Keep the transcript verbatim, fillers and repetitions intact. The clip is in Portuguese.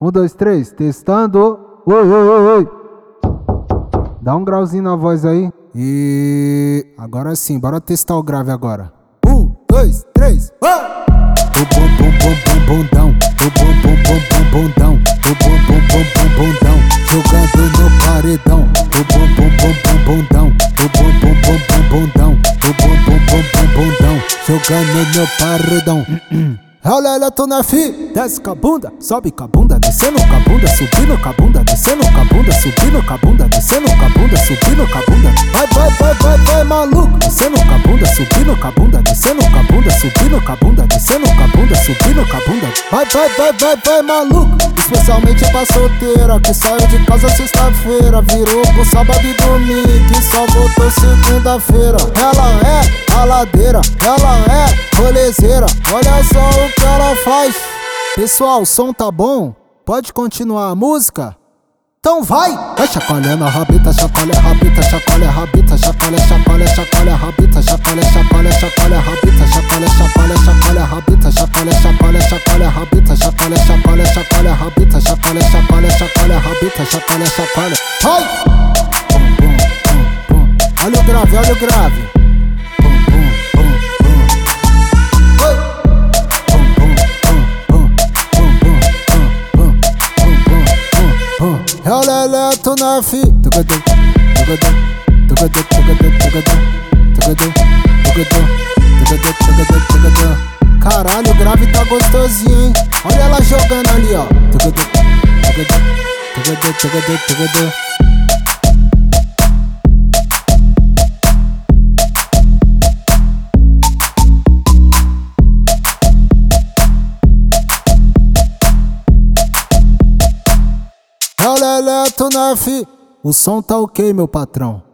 Um, dois, três, testando. Oi, oi, oi, oi. Dá um grauzinho na voz aí. E agora sim, bora testar o grave agora. Um, dois, três, vai! O bom, bom, bom, bom, bondão. O bom, bom, bom, bom, bondão. O bom, bom, bom, bom, bondão. Jogando no paredão. O bom, bom, bom, bom, bondão. O bom, bom, bom, bom, bondão. O bom, bom, bom, bom, bondão. Jogando no paredão. Olha, tô na fi, desce com a bunda, sobe com a bunda, descendo com a bunda, subindo com a bunda, descendo com a bunda, subindo com a bunda, descendo com a bunda, subindo com a bunda. Vai, vai, vai, vai, vai, maluco, descendo com a bunda, subindo com a bunda, descendo com a bunda, subindo com a bunda, descendo com a bunda, subindo com a bunda. Vai, vai, vai, vai, vai, maluco. Especialmente pra solteira que saiu de casa sexta-feira, virou pro sábado e domingo e só voltou segunda-feira. Ela é raladeira, ela é rolezeira, olha só o que ela faz. Pessoal, o som tá bom? Pode continuar a música? Então vai! Vai chacoalhando a rabita, chacoalha a rabita, chacoalha a rabita, chacoalha, chacoalha, chacoalha a rabita, chacoalha, chacoalha, chacoalha a rabita, chacoalha, chacoalha, chacoalha a rabita, chacoalha, chacoalha, chacoalha a rabita, chacoalha, chacoalha, chacoalha a rabita, chacoalha, chacoalha, chacoalha a rabita, chacoalha, chacoalha. Vai! Bum, bum, bum, bum. Olha o grave, olha o grave. Olha, olha, tô na fi. Tugadum, tugadum, tugadum, tugadum, tugadum, tugadum, tugadum, tugadum, tugadum, tugadum. Caralho, o grave tá gostosinho, hein? Olha ela jogando ali, ó. Tugadum, tugadum, tugadum, tugadum, tugadum. Olha, olha, tô na fi. O som tá ok, meu patrão.